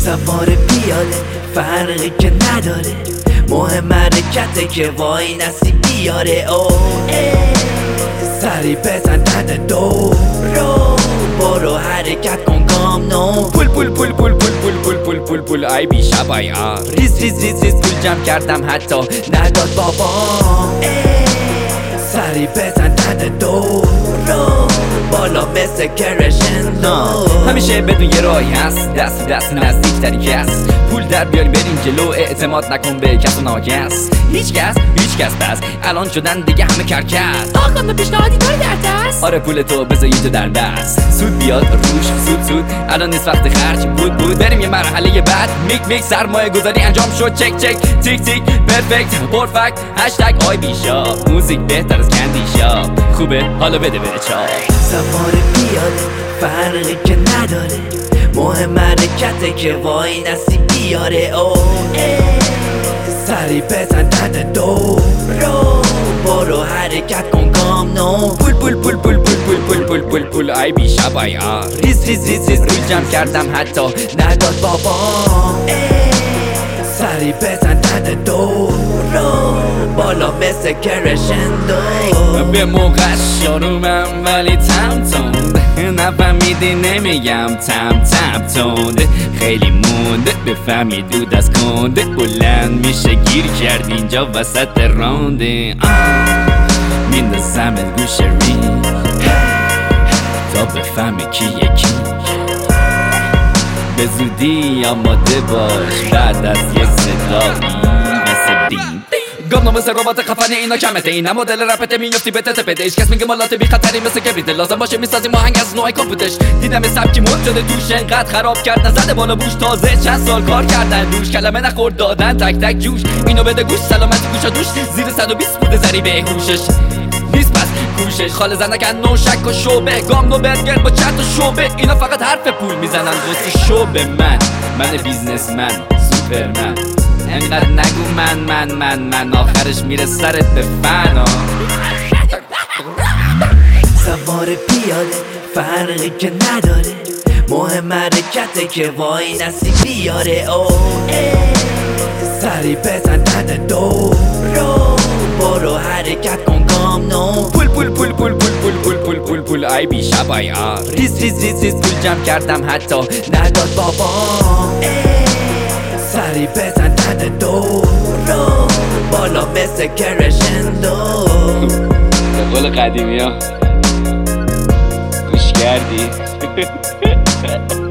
سوار پیاده فرقی که نداره، مهم حرکته که وای نسی بیاره. سری بزن دند دو رو برو حرکت کن گام نو. پول پول پول پول پول پول پول پول پول پول ای بی شبایا ریز ریز ریز ریز پول جمع کردم حتی نداد بابا. سری بزن دند دو رو بالا مثل کرشندو. همیشه بدون یه راهی هست، دست دست نزدیک تری کس. پول در بیاریم بریم جلو، اعتماد نکن به کس و ناکس. هیچ کس بس الان شدن دیگه همه کرکس. آقا به پیشنهادی داری در دست؟ آره پول تو بذاری تو در دست، سود بیاد روش سود الان نیست وقت خرج بود بریم یه مرحله بعد. میک سرمایه گذاری انجام شد، چک تیک تیک پرفکت پرفکت هشتگ آی بی شاپ. موزیک بهتر از کندی شاپ، خوبه حالا بده بره چاپ. سوار پیاده فرقی که نداره، مهم حرکته که وای نسی بیاره. سری بزن دند دو رو برو حرکت کن گام نو. پول پول پول پول پول پول پول پول پول پول ای بی شبایا ریز ریز ریز ریز پول جمع کردم حتی نداد بابا. سری بزن دند دو رو بالا مثل کرشندو. به موقع شرومم ولی تم تند، نفهمیدی نمیگم تم تند. خیلی مونده بفهمی دود از کنده، بلند میشه گیر کرد اینجا وسط رانده. میندازم گوش رینگ تا بفهمی کی یکی. به زودی آماده باش بعد از یک صدایی مثل بیم. گام مثل ربات خفنی اینا کمته، اینا مدل رپته میفتی به تپده. هیچ کس میگه مالات بی خطری مثل کبریت، لازم باشه میسازیم آهنگ از نوع کاپوتش. دیدم سبکی مد شده توش انقدر خراب کرد نزده بالا بوش، تازه چند سال کار کردن دوش. کلمه نخورد دادن تک تک جوش، اینو بده گوش سلامتی گوشا دوش. زیر 120 بوده زری به هوشش نیست پس کوشش. خال زنکن نو شک و شوبه، گام نو برگر با چت و شوبه. اینا فقط حرف پول میزنن واسه شوبه. من بیزنسمن سوپرمن، انقدر نگو من آخرش میره سرت به فنا. سوار پیاده فرقی که نداره، مهم حرکته که وای نسی بیاره. سری بزن دند دو رو برو حرکت کن گام نو. پول پول پول پول پول پول پول پول پول پول ای بی شبایا ریز ریز ریز ریز پول جمع کردم حتی نداد بابا. سری بزن دند دو رو بالا مثل کرشندو. به قول قدیمی ها گوش کردی؟